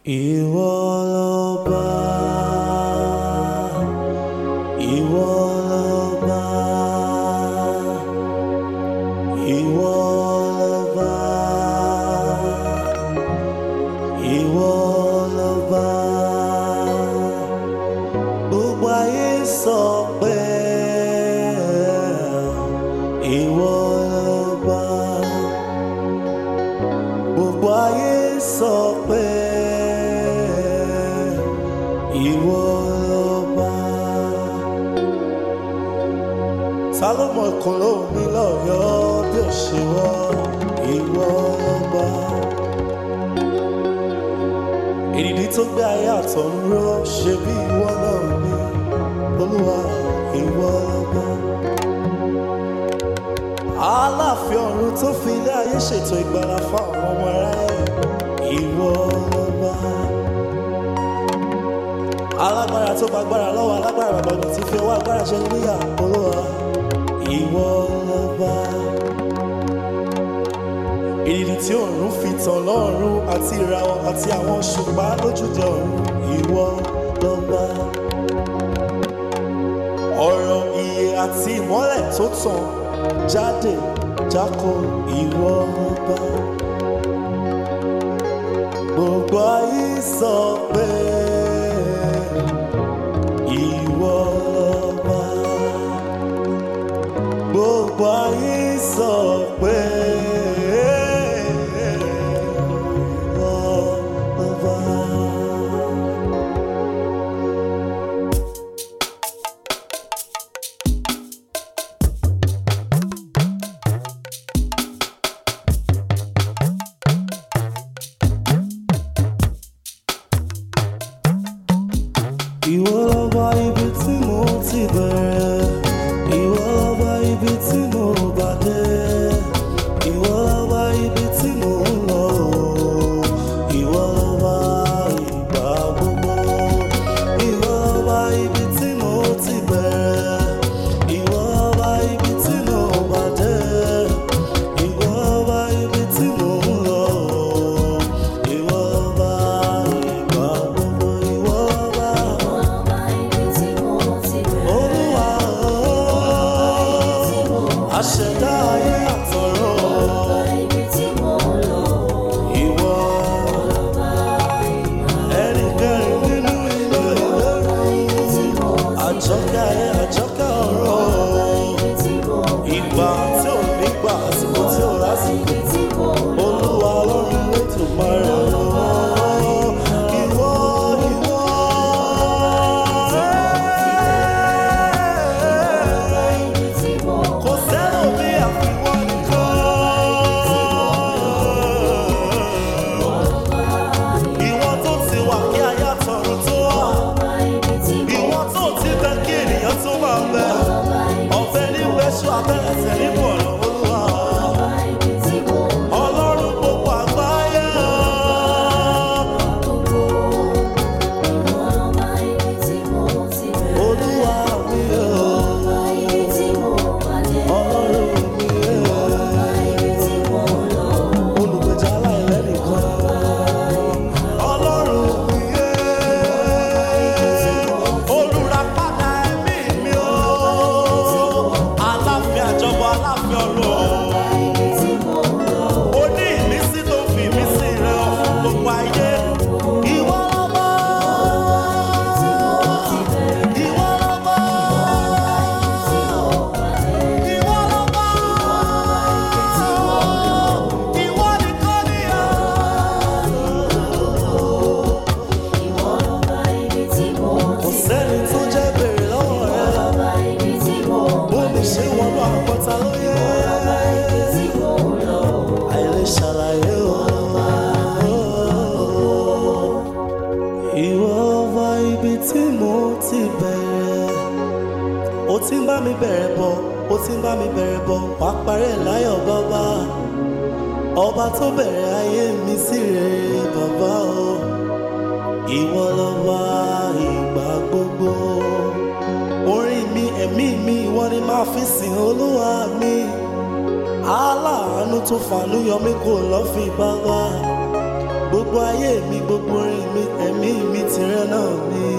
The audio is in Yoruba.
Ìwọ lọba, ìwọ lọba, ìwọ lọba, ìwọ lọba. Gbogbo ayé sọ pé ìwọ lọba. Gbogbo ayé sọ pé ìwọ lọba. Ta ló mọ ìkúnlẹ̀ omi lọ́yọ̀ọ́ bí ó ṣe wọ́ ìwọ lọba. Èdìdí tó gbé ayé àtọ̀run ró ṣe bí ìwọ náà ni Olúwa ìwọ lọba. Aláàfin ọ̀run tó fi ilé ayé ṣètò ìgbàlà fáwọn ọmọ aráyé ìwọ lọba. Alágbára tó gbàgbára lọ́wọ́ alágbára bàbá tí fi ọwọ́ agbára ṣe níyà Olúwa ìwọ lọba. Ìdí tí òòrùn fi tàn lọ́run àti ìràwọ̀ àti àwọn òṣùpá lójúde ọ̀run ìwọ lọba. Ọ̀rọ̀ ìyè àti ìmọ́lẹ̀ tó tàn jáde jákò ìwọ lọba. Gbogbo ayé sọ pé ìwọ lọba. Gbogbo ayé sọ pé ìwọ lọba. Ìwọ lọba ibi tí mo ti bẹ̀rẹ̀, ìwọ lọba ibi tí mo bá dé, ìwọ lọba ibi tí mo ń lọ, ìwọ lọba ìgbà gbogbo. Ìwọ lọba ibi tí mo ti bẹ̀rẹ̀, ìwọ lọba ibi tí mo bá dé, ìwọ lọba ibi tí mo ń lọ, ìwọ lọba ìgbà gbogbo. Ìwọ lọba Olúwa aṣẹ̀dá ayé àtọ̀run. Ìwọ ẹni kẹrin nínú iná ìlérú. Àjọkẹ́ ayé àjọkẹ́ ọ̀run. Ìgbà tí ò nígbà àsìkò tí ò lásìkò. Olúwa Ọlọ́run Olódùmarè. Ìwọ ìwọ. Kò sẹ́lòmí àfiwọ́ nìkan. Ìwọ tó ti wà kí ayé àtọ̀run tó wà. Ìwọ tó ti bẹ kí ènìyàn tó máa bẹ. Ọ̀fẹ́ ní gbẹ́sù abẹ́lẹ̀sẹ̀ ní bọ̀rọ̀ Olúwa. Ọlọ́run gbogbo àgbáyé. Olúwa mi o. Ọlọ́run mi o. Olùgbèjà aláìlẹ́nìkan. Ọlọ́run mi o. Olùràpadà ẹ̀mí mi o. Aláàfin àjọbọ aláàfin ọ̀run. Ó ní ìmísí tó fi ìmísí rẹ̀ hàn fún gbogbo ayé. Ìwọ lọba. Ìwọ lọba. Ìwọ lọba. Ìwọ nìkan ni o. Kò sẹ́ni tó jẹ́ bèrè lọ́wọ́ rẹ̀. Bó mi ṣe wọnú àpótá ló yẹ. Àìlè ṣàlàyé o. Ìwọ lọba ibi tí mo ti bẹ̀rẹ̀. Ó ti ń bá mi bẹ̀rẹ̀ bọ̀, ó ti ń bá mi bẹ̀rẹ̀ bọ̀, wá parí ẹ̀ láyọ̀ bàbá. Ọba tó bẹ̀rẹ̀ ayé mi sí rere bàbá o. Ìwọ lọba ìgbà gbogbo. Orin mi, ẹ̀mí mi, ìwọ ni máa fi sìn Olúwa mi. Aláàánú tó fàánú yọ mí kò lọ́ fi bàbá. Gbogbo gbogbo ayé mi gbogbo orin mi ẹ̀mí mi tìrẹ náà ni.